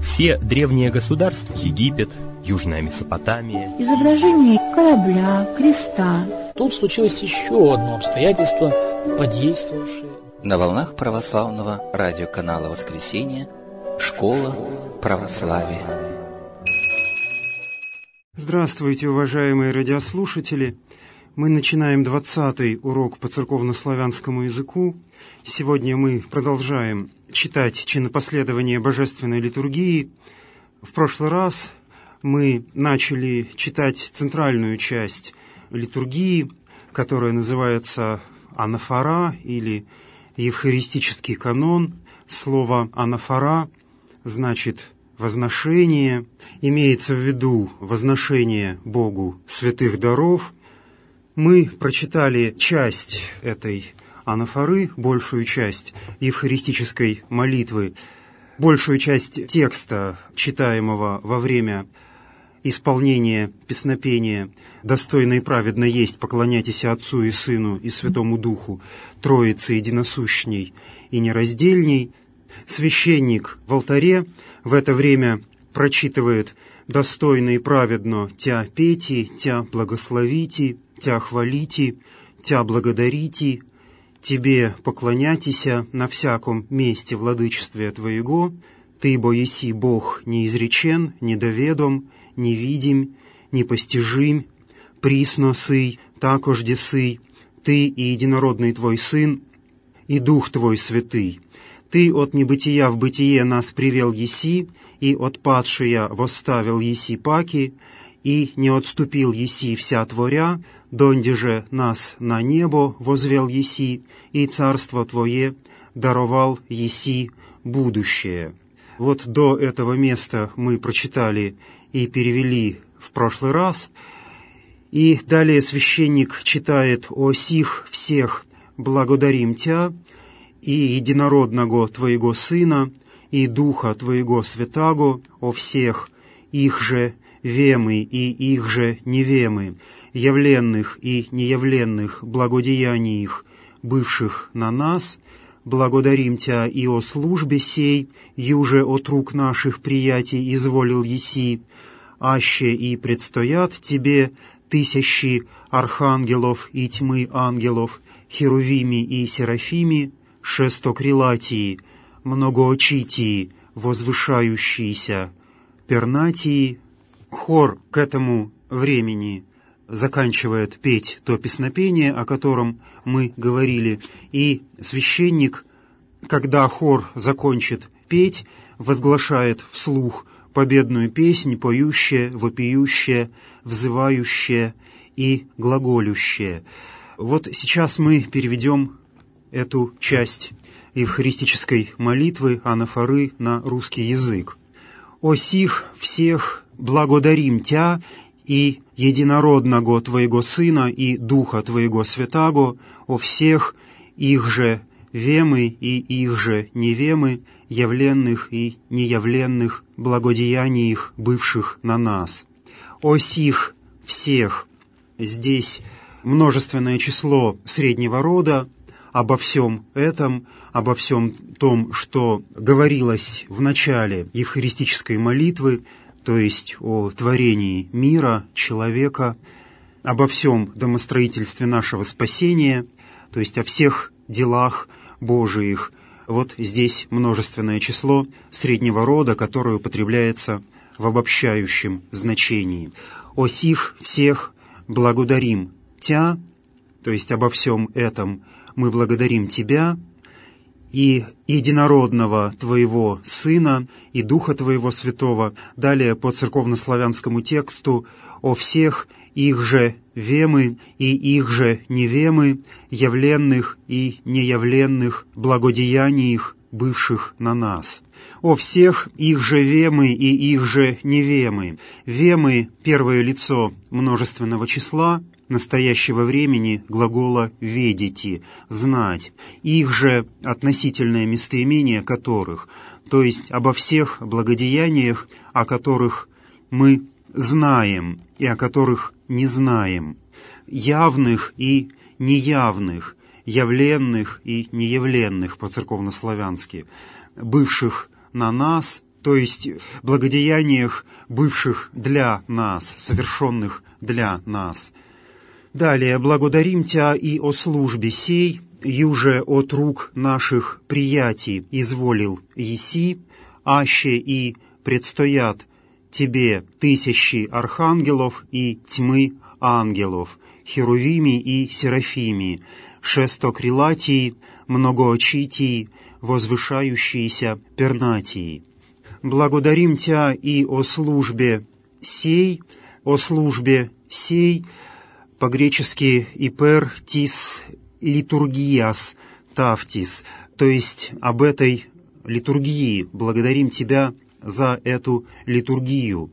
Все древние государства, Египет, Южная Месопотамия, изображение корабля, креста. Тут случилось еще одно обстоятельство, подействовавшее. На волнах православного радиоканала «Воскресенье» «Школа православия». Здравствуйте, уважаемые радиослушатели! Мы начинаем 20-й урок по церковнославянскому языку. Сегодня мы продолжаем читать чинопоследование Божественной литургии. В прошлый раз мы начали читать центральную часть литургии, которая называется анафора или евхаристический канон. Слово анафора значит возношение, имеется в виду возношение Богу святых даров. Мы прочитали часть этой анафоры, большую часть евхаристической молитвы, большую часть текста, читаемого во время исполнения песнопения «Достойно и праведно есть, поклоняйтесь Отцу и Сыну и Святому Духу, Троице единосущней и нераздельней». Священник в алтаре в это время прочитывает «Достойно и праведно Тя пейте, Тя благословите, Тя хвалите, Тя благодарите, Тебе поклонятися на всяком месте владычестве Твоего, Ты, бо еси Бог неизречен, недоведом, невидим, непостижим, присно сый, такожде сый, Ты и единородный Твой Сын, и Дух Твой Святый. Ты от небытия в бытие нас привел еси, и от падшия восставил еси паки, и не отступил еси вся творя, донде же нас на небо возвел еси, и царство Твое даровал еси будущее». Вот до этого места мы прочитали и перевели в прошлый раз, и далее священник читает «О сих всех благодарим Тя, и единородного Твоего Сына, и Духа Твоего Святаго, о всех их же вемы и их же невемы, явленных и неявленных благодеяниях, бывших на нас, благодарим Тя и о службе сей, юже от рук наших приятий изволил еси, аще и предстоят Тебе тысячи архангелов и тьмы ангелов, херувими и серафими, шестокрилатии, многоочитии, возвышающиеся, пернатии». Хор к этому времени заканчивает петь то песнопение, о котором мы говорили, и священник, когда хор закончит петь, возглашает вслух победную песнь, поющая, вопиющая, взывающая и глаголющая. Вот сейчас мы переведем эту часть евхаристической молитвы анафоры на русский язык. «О сих всех благодарим Тя и единородного Твоего Сына и Духа Твоего Святаго, о всех их же вемы и их же невемы, явленных и неявленных благодеяниях, бывших на нас». «О сих всех» здесь множественное число среднего рода. Обо всем этом, обо всем том, что говорилось в начале евхаристической молитвы, то есть о творении мира, человека, обо всем домостроительстве нашего спасения, то есть о всех делах Божиих. Вот здесь множественное число среднего рода, которое употребляется в обобщающем значении. «О сих всех благодарим Тя», то есть обо всем этом мы благодарим Тебя, и единородного Твоего Сына, и Духа Твоего Святого. Далее по церковнославянскому тексту «О всех их же вемы и их же невемы, явленных и неявленных благодеяниях, бывших на нас». «О всех их же вемы и их же невемы». Вемы — первое лицо множественного числа, настоящего времени глагола «ведите», «знать», их же относительное местоимение которых, то есть обо всех благодеяниях, о которых мы знаем и о которых не знаем, явных и неявных, явленных и неявленных по-церковнославянски, бывших на нас, то есть благодеяниях, бывших для нас, совершенных для нас. Далее, благодарим Тя и о службе сей, юже от рук наших приятий изволил еси, аще и предстоят Тебе тысячи архангелов и тьмы ангелов, херувими и серафими, шестокрилатии, многоочитии, возвышающиеся пернатии. Благодарим Тя и о службе сей, по-гречески «ипер тис литургиас тафтис», то есть об этой литургии, благодарим Тебя за эту литургию,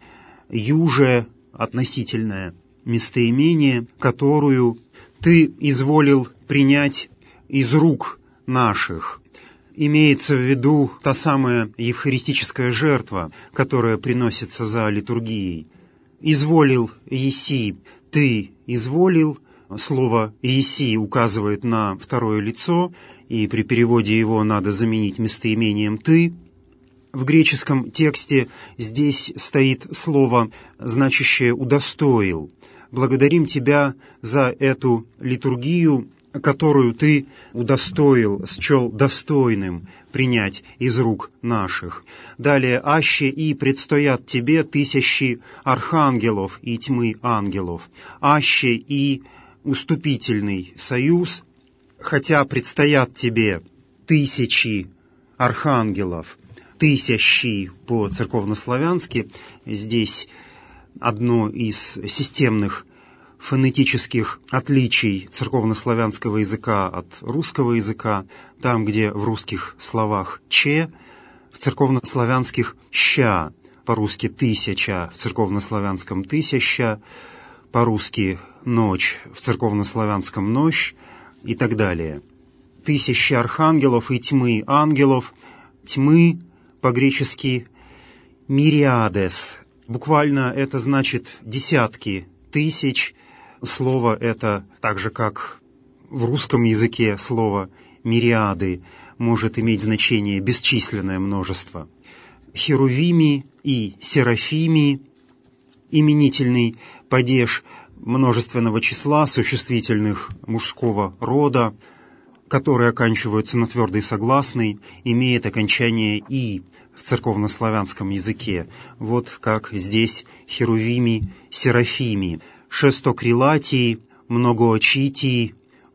юже относительное местоимение, которую Ты изволил принять из рук наших. Имеется в виду та самая евхаристическая жертва, которая приносится за литургией. «Изволил еси», «ты изволил», слово «еси» указывает на второе лицо, и при переводе его надо заменить местоимением «ты». В греческом тексте здесь стоит слово, значащее «удостоил». Благодарим Тебя за эту литургию, которую Ты удостоил, счел достойным принять из рук наших. Далее, аще и предстоят Тебе тысячи архангелов и тьмы ангелов. Аще и уступительный союз, хотя предстоят Тебе тысячи архангелов, тысячи по-церковнославянски, здесь одно из системных фонетических отличий церковнославянского языка от русского языка, там, где в русских словах «че», в церковнославянских «ща», по-русски «тысяча», в церковнославянском «тысяча», по-русски «ночь», в церковнославянском «нощь» и так далее. Тысячи архангелов и тьмы ангелов, тьмы по-гречески «мириадес». Буквально это значит «десятки тысяч». Слово это, так же как в русском языке слово «мириады», может иметь значение «бесчисленное множество». Херувими и серафими, именительный падеж множественного числа существительных мужского рода, которые оканчиваются на твердый согласный, имеет окончание «и» в церковнославянском языке. Вот как здесь херувими, серафими, шестокрилатии, многоочитии,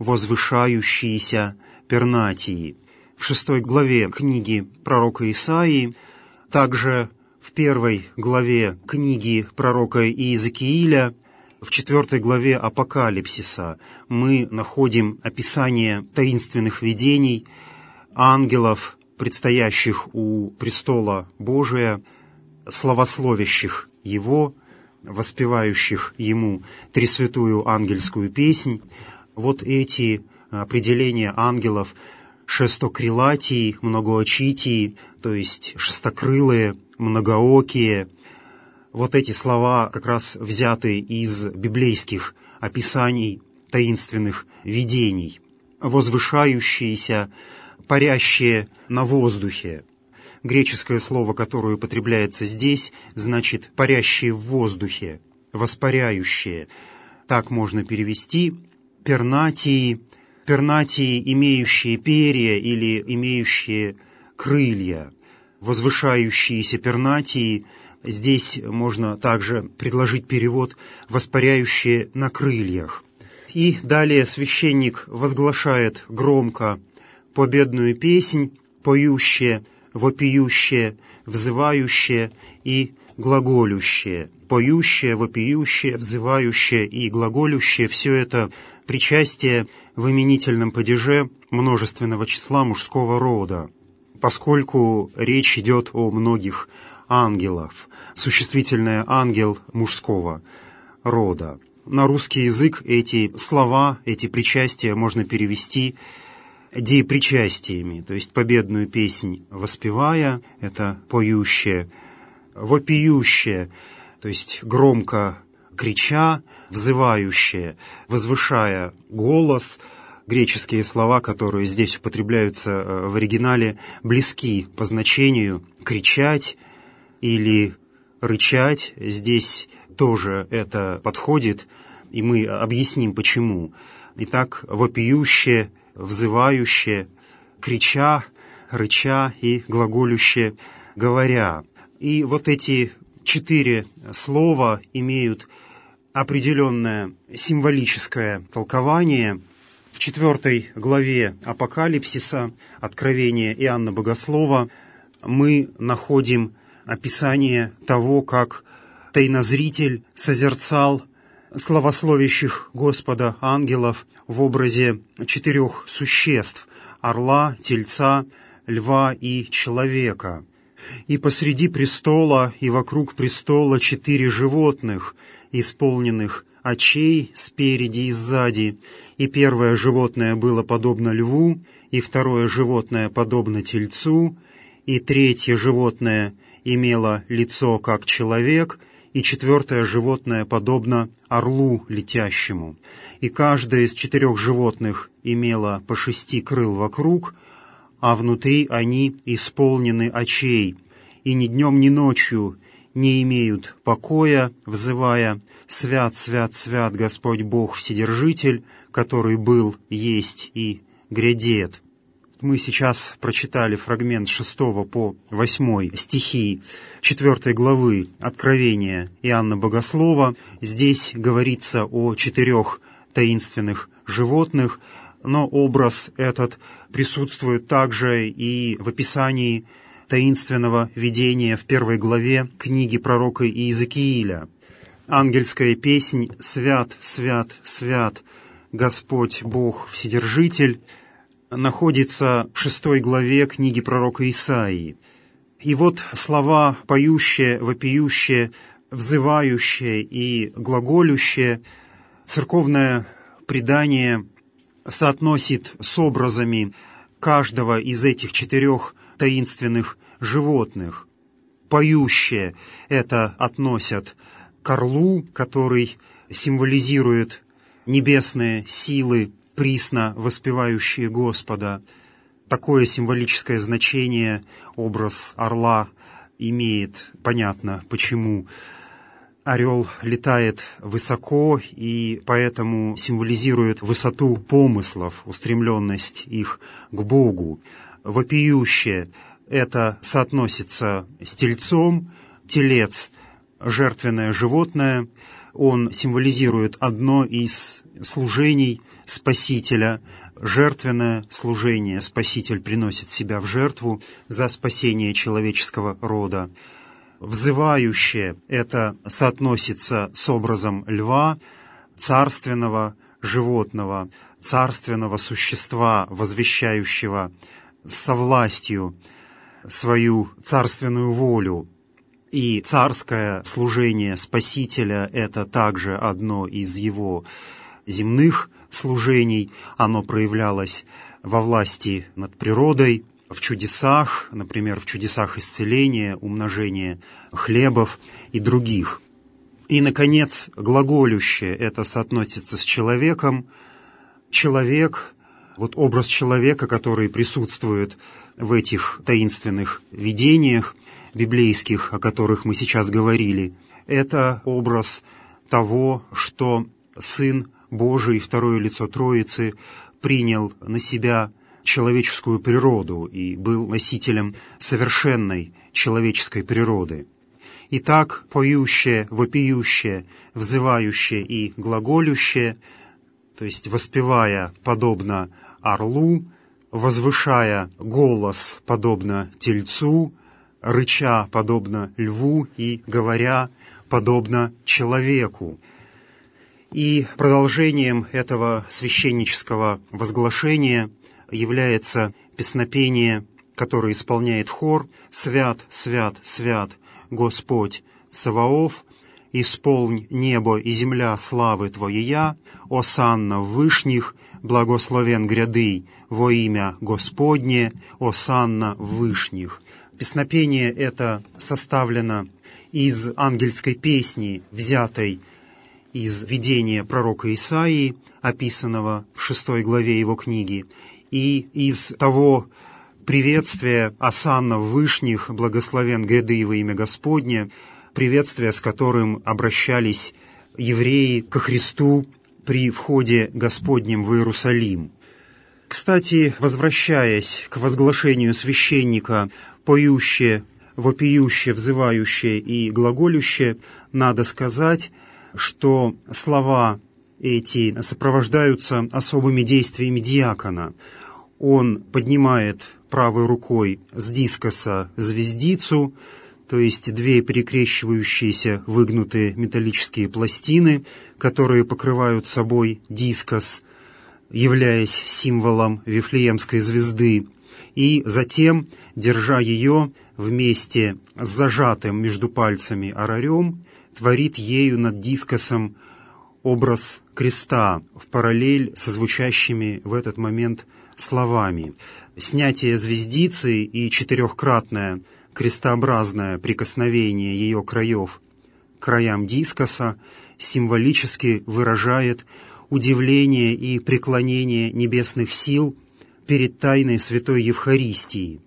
возвышающиеся пернатии. В 6 главе книги пророка Исаии, также в 1 главе книги пророка Иезекииля, в 4 главе Апокалипсиса мы находим описание таинственных видений ангелов, предстоящих у престола Божия, славословящих Его, воспевающих Ему тресвятую ангельскую песнь. Вот эти определения ангелов: шестокрилатии, многоочитии, то есть шестокрылые, многоокие. Вот эти слова как раз взяты из библейских описаний таинственных видений. Возвышающиеся, парящие на воздухе. Греческое слово, которое употребляется здесь, значит «парящие в воздухе», «воспаряющие». Так можно перевести. Пернатии, пернатии, имеющие перья или имеющие крылья. Возвышающиеся пернатии, здесь можно также предложить перевод «воспаряющие на крыльях». И далее священник возглашает громко победную песнь, поющее, вопиющее, взывающее и глаголющее. Поющее, вопиющее, взывающее и глаголющее — все это причастие в именительном падеже множественного числа мужского рода, поскольку речь идет о многих ангелов, существительное «ангел» мужского рода. На русский язык эти слова, эти причастия можно перевести деепричастиями, то есть победную песнь воспевая, это поющее, вопиющее, то есть громко крича, взывающее, возвышая голос. Греческие слова, которые здесь употребляются в оригинале, близки по значению: кричать, или рычать. Здесь тоже это подходит, и мы объясним, почему. Итак, вопиюще, взывающе, крича, рыча и глаголюще, говоря. И вот эти 4 слова имеют определенное символическое толкование. В 4 главе Апокалипсиса, Откровения Иоанна Богослова, мы находим описание того, как тайнозритель созерцал славословящих Господа ангелов в образе 4 существ — орла, тельца, льва и человека. И посреди престола и вокруг престола 4 животных, исполненных очей спереди и сзади. И первое животное было подобно льву, и второе животное подобно тельцу, и третье животное имело лицо как человек, и 4 животное подобно орлу летящему. И каждое из 4 животных имело по 6 крыл вокруг, а внутри они исполнены очей, и ни днем, ни ночью не имеют покоя, взывая: «Свят, свят, свят Господь Бог Вседержитель, который был, есть и грядет». Мы сейчас прочитали фрагмент 6 по 8 стихи 4 главы Откровения Иоанна Богослова. Здесь говорится о 4 таинственных животных, но образ этот присутствует также и в описании таинственного видения в 1 главе книги пророка Иезекииля. Ангельская песнь «Свят, свят, свят Господь Бог Вседержитель» находится в 6 главе книги пророка Исаии. И вот слова поющие, вопиющие, взывающие и глаголющие церковное предание соотносит с образами каждого из этих 4 таинственных животных. Поющие — это относят к орлу, который символизирует небесные силы, присно воспевающие Господа. Такое символическое значение образ орла имеет. Понятно, почему. Орел летает высоко и поэтому символизирует высоту помыслов, устремленность их к Богу. Вопиющее — это соотносится с тельцом. Телец — жертвенное животное. Он символизирует одно из служений Спасителя, жертвенное служение. Спаситель приносит себя в жертву за спасение человеческого рода. Взывающее — это соотносится с образом льва, царственного животного, царственного существа, возвещающего со властью свою царственную волю. И царское служение Спасителя — это также одно из его земных служений. Оно проявлялось во власти над природой, в чудесах, например, в чудесах исцеления, умножения хлебов и других. И, наконец, глаголющее — это соотносится с человеком. Человек, вот образ человека, который присутствует в этих таинственных видениях библейских, о которых мы сейчас говорили, это образ того, что Сын Божий, второе лицо Троицы, принял на себя человеческую природу и был носителем совершенной человеческой природы. Итак, поющее, вопиющее, взывающее и глаголющее, то есть воспевая подобно орлу, возвышая голос подобно тельцу, рыча подобно льву и говоря подобно человеку. И продолжением этого священнического возглашения является песнопение, которое исполняет хор: «Свят, свят, свят Господь Саваоф, исполнь небо и земля славы Твоея, осанна в вышних, благословен гряды во имя Господне, осанна в вышних». Песнопение это составлено из ангельской песни, взятой из видения пророка Исаии, описанного в 6 главе его книги, и из того приветствие «Осанна в вышних, благословен гряды во имя Господне», приветствие, с которым обращались евреи ко Христу при входе Господнем в Иерусалим. Кстати, возвращаясь к возглашению священника «поюще, вопиюще, взывающее и глаголюще», надо сказать, что слова эти сопровождаются особыми действиями диакона. Он поднимает правой рукой с дискоса звездицу, то есть две перекрещивающиеся выгнутые металлические пластины, которые покрывают собой дискос, являясь символом Вифлеемской звезды, и затем, держа ее вместе с зажатым между пальцами арарем, творит ею над дискосом образ креста в параллель со звучащими в этот момент словами. Снятие звездицы и четырехкратное крестообразное прикосновение ее краев к краям дискоса символически выражает удивление и преклонение небесных сил перед тайной Святой Евхаристии.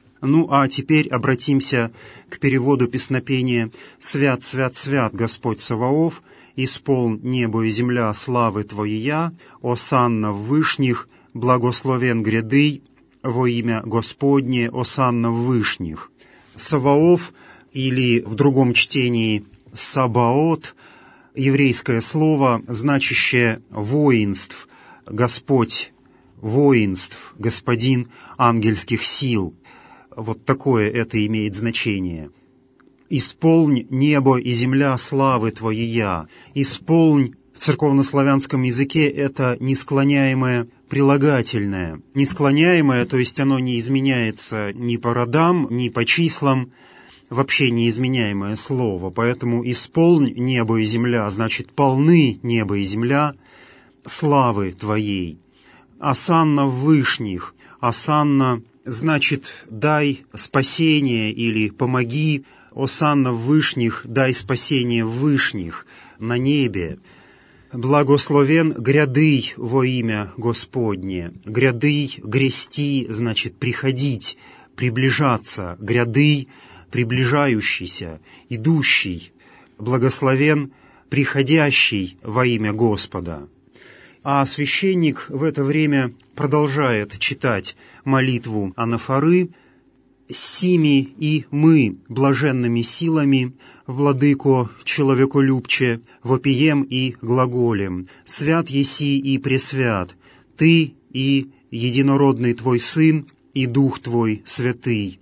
Ну а теперь обратимся к переводу песнопения «Свят, свят, свят Господь Саваоф, исполн небо и земля славы Твоя, осанна в вышних, благословен гряды во имя Господне, осанна в вышних». Саваоф, или в другом чтении Сабаот, еврейское слово, значащее «воинств», «Господь воинств», «Господин ангельских сил». Вот такое это имеет значение. «Исполнь небо и земля славы Твоя». «Исполнь» в церковнославянском языке это несклоняемое прилагательное. Несклоняемое, то есть оно не изменяется ни по родам, ни по числам, вообще неизменяемое слово. Поэтому «исполнь небо и земля» значит «полны небо и земля славы Твоей». «Осанна в вышних». «Осанна» значит «дай спасение» или «помоги». «Осанна в вышних», «дай спасение в вышних», на небе. «Благословен гряды во имя Господне». Гряды, грести, значит приходить, приближаться. Гряды, приближающийся, идущий. Благословен приходящий во имя Господа. А священник в это время продолжает читать молитву анафоры: «Сими и мы, блаженными силами, владыко человеколюбче, вопием и глаголем, свят еси и пресвят, Ты и единородный Твой Сын, и Дух Твой Святый.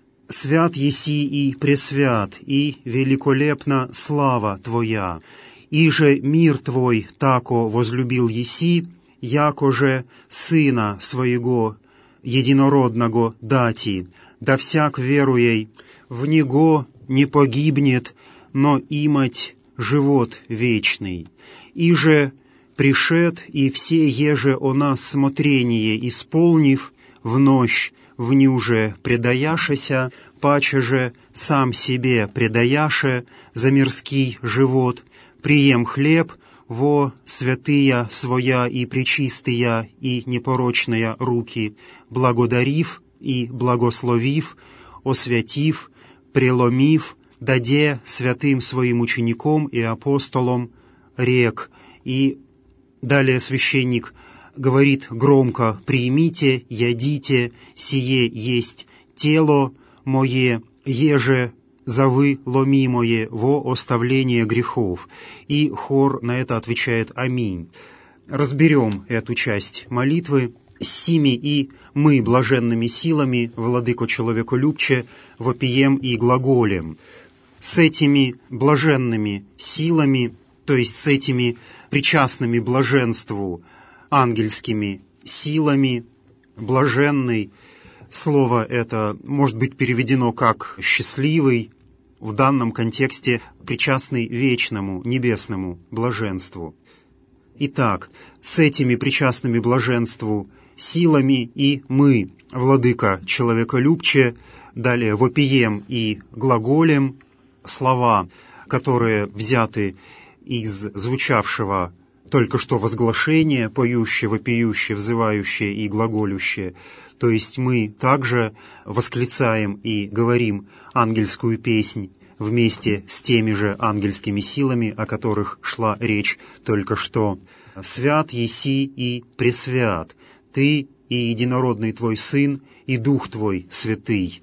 Свят еси и пресвят, и великолепна слава Твоя, и же мир Твой тако возлюбил еси, яко же Сына Своего единородного дати, да всяк веруей в Него не погибнет, но имать живот вечный. И же пришед, и все еже о нас смотрение исполнив, в нощь в нюже предаяшеся, паче же сам себе предаяше за мирский живот, прием хлеб во святыя своя и пречистыя и непорочная руки, благодарив и благословив, освятив, преломив, даде святым своим ученикам и апостолам рек». И далее священник говорит громко: «Примите, ядите, сие есть тело мое, еже завы ломимое во оставление грехов». И хор на это отвечает «Аминь». Разберем эту часть молитвы. «Сими и мы, блаженными силами, владыко человеколюбче, вопием и глаголем». С этими блаженными силами, то есть с этими причастными блаженству ангельскими силами, блаженный, слово это может быть переведено как «счастливый», в данном контексте причастный вечному, небесному блаженству. Итак, с этими причастными блаженству силами и мы, владыка человеколюбче, далее вопием и глаголем, слова, которые взяты из звучавшего только что возглашение, поющее, вопиющее, взывающее и глаголющее. То есть мы также восклицаем и говорим ангельскую песнь вместе с теми же ангельскими силами, о которых шла речь только что. «Свят еси и пресвят, Ты и единородный Твой Сын, и Дух Твой Святый».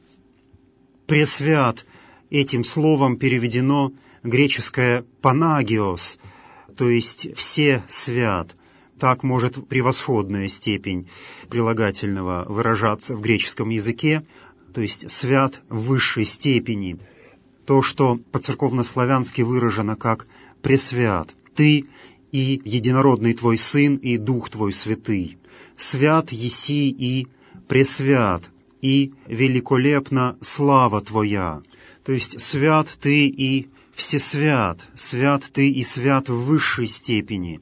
«Пресвят» этим словом переведено греческое «панагиос», то есть «все свят». Так может превосходная степень прилагательного выражаться в греческом языке, то есть «свят» в высшей степени. То, что по-церковнославянски выражено как «пресвят», «ты» и единородный Твой Сын, и Дух Твой Святый. «Свят еси и пресвят, и великолепна слава Твоя». То есть «свят Ты и всесвят, свят Ты и свят в высшей степени,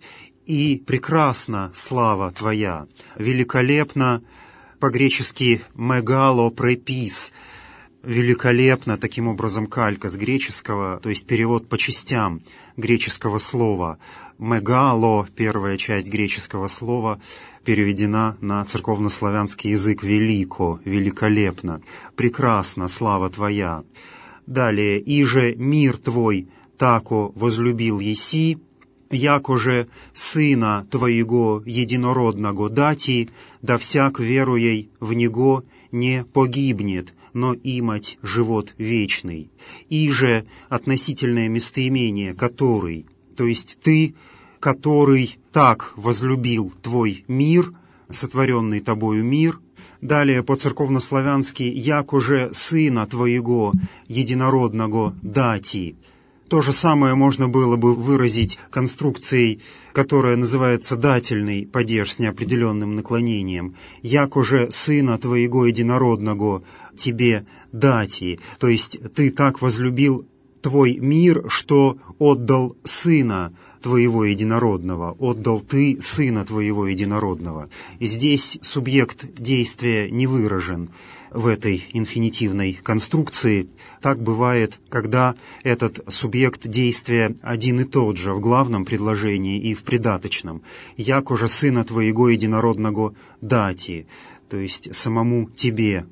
и прекрасна слава Твоя». Великолепно по-гречески «мегало препис», великолепно, таким образом калька с греческого, то есть перевод по частям греческого слова. «Мегало», первая часть греческого слова, переведена на церковнославянский язык «велико», «великолепно», «прекрасна слава Твоя». Далее, «иже мир Твой тако возлюбил еси, яко же Сына Твоего единородного дати, да всяк веруей в Него не погибнет, но имать живот вечный». «Иже» относительное местоимение «который», то есть «ты, который так возлюбил Твой мир», сотворенный Тобою мир. Далее по-церковнославянски «яко же Сына Твоего единородного дати». То же самое можно было бы выразить конструкцией, которая называется дательный падеж с неопределенным наклонением. «Яко же Сына Твоего единородного Тебе дати», то есть «Ты так возлюбил Твой мир, что отдал Сына Твоего единородного, отдал Ты Сына Твоего единородного». И здесь субъект действия не выражен в этой инфинитивной конструкции. Так бывает, когда этот субъект действия один и тот же в главном предложении и в придаточном. «Яко же Сына Твоего единородного дати», то есть самому Тебе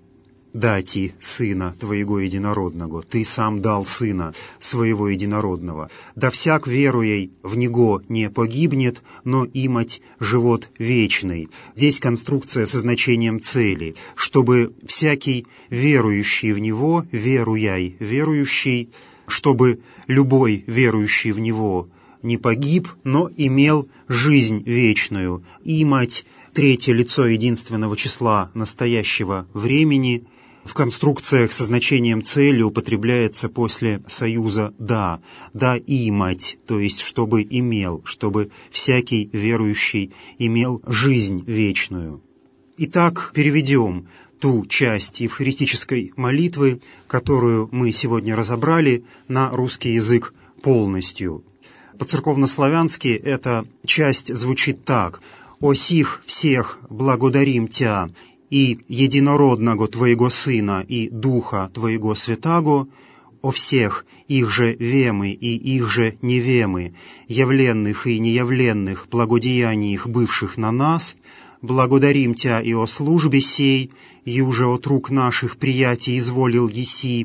дати Сына Твоего единородного, Ты сам дал Сына Своего единородного. «Да всяк веруей в Него не погибнет, но имать живот вечный». Здесь конструкция со значением цели, чтобы всякий верующий в Него, веруяй, верующий, чтобы любой верующий в Него не погиб, но имел жизнь вечную. «Имать» третье лицо единственного числа настоящего времени в конструкциях со значением цели употребляется после союза «да», «да имать», то есть чтобы имел, чтобы всякий верующий имел жизнь вечную. Итак, переведем ту часть евхаристической молитвы, которую мы сегодня разобрали, на русский язык полностью. По-церковнославянски эта часть звучит так: «О сих всех благодарим Тя, и единородного Твоего Сына, и Духа Твоего Святаго, о всех их же вемы и их же невемы, явленных и неявленных благодеяниях бывших на нас, благодарим Тя и о службе сей, юже от рук наших приятий изволил еси,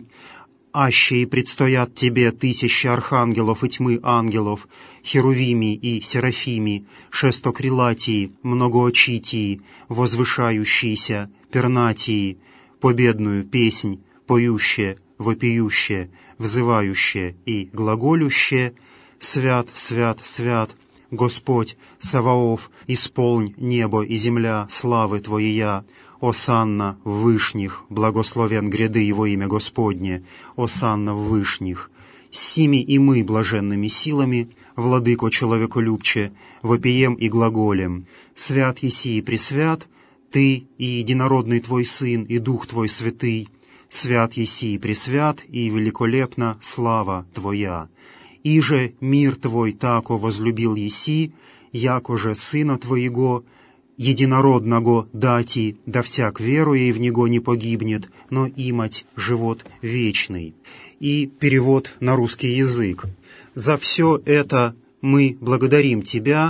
аще и предстоят Тебе 1000 архангелов и тьмы ангелов, херувими и серафими, шестокрилатии, многоочитии, возвышающиеся, пернатии, победную песнь, поющие, вопиющие, взывающие и глаголющие, свят, свят, свят, Господь, Саваоф, исполнь небо и земля славы Твоея, осанна в вышних, благословен гряды Его имя Господне, осанна в вышних. Сими и мы блаженными силами, владыко человеколюбче, вопием и глаголем, свят еси и пресвят, Ты и единородный Твой Сын, и Дух Твой Святый, свят еси и пресвят, и великолепна слава Твоя. Иже мир Твой тако возлюбил еси, яко же Сына Твоего единородного дати, да всяк веруя в Него не погибнет, но имать живот вечный». И перевод на русский язык. «За все это мы благодарим Тебя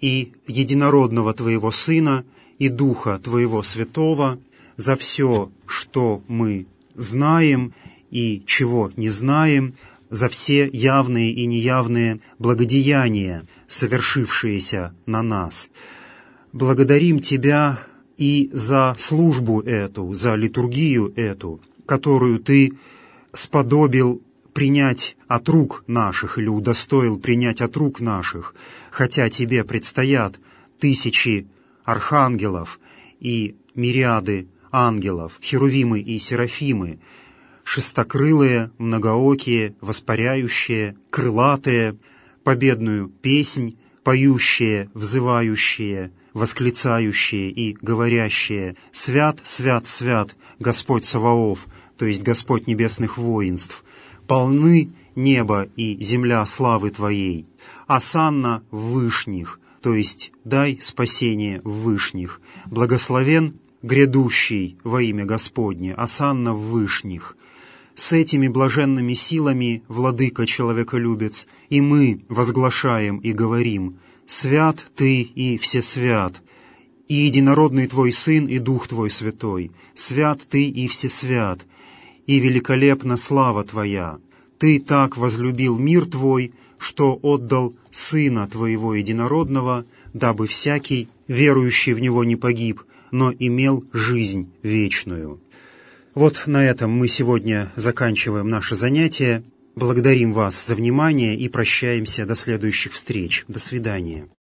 и единородного Твоего Сына, и Духа Твоего Святого, за все, что мы знаем и чего не знаем, за все явные и неявные благодеяния, совершившиеся на нас. Благодарим Тебя и за службу эту, за литургию эту, которую Ты сподобил принять от рук наших или удостоил принять от рук наших, хотя Тебе предстоят тысячи архангелов и мириады ангелов, херувимы и серафимы, шестокрылые, многоокие, воспаряющие, крылатые, победную песнь, поющие, взывающие, восклицающие и говорящие: «Свят, свят, свят, Господь Саваоф», то есть Господь небесных воинств, «полны небо и земля славы Твоей, осанна в вышних», то есть «дай спасение в вышних», «благословен грядущий во имя Господне, осанна в вышних». С этими блаженными силами, Владыка Человеколюбец, и мы возглашаем и говорим: «Свят Ты и Всесвят, и единородный Твой Сын, и Дух Твой Святой, свят Ты и Всесвят, и великолепна слава Твоя. Ты так возлюбил мир Твой, что отдал Сына Твоего Единородного, дабы всякий, верующий в Него, не погиб, но имел жизнь вечную». Вот на этом мы сегодня заканчиваем наше занятие. Благодарим вас за внимание и прощаемся до следующих встреч. До свидания.